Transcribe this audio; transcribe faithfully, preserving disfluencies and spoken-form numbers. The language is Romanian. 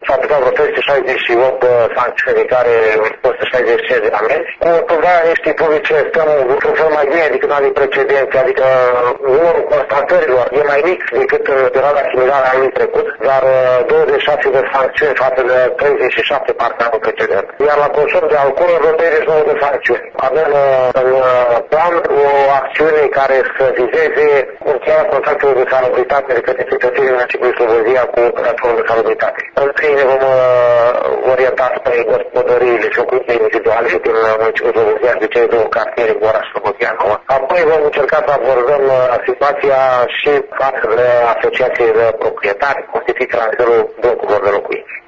s-au aplicat vreo peste șaizeci și opt de sancțiuni care costă șaizeci și cinci de amenzi. Cu aprobarea niște publice stăm într-un fel mai bine decât anii precedenți, adică numărul constatărilor e mai mic decât în perioada similară a anului trecut, dar douăzeci și șase de sancțiuni față de treizeci și șapte partea anul precedent. Iar la consum de alcool vreo treizeci și nouă de sancțiuni. Avem în plan o acțiune care să vizeze încheierea contractelor de salubritate de către cetățenii municipiului Slobozia cu platformă de salubritate. Întâi ne vom orienta spre gospodăriile și locuințe individuale din municipiul Slobozia, de cele două cartiere cu oraș Slobozia nouă. Apoi vom încerca să abordăm situația și față de asociații de proprietari constituite la nivelul blocurilor de locuințe.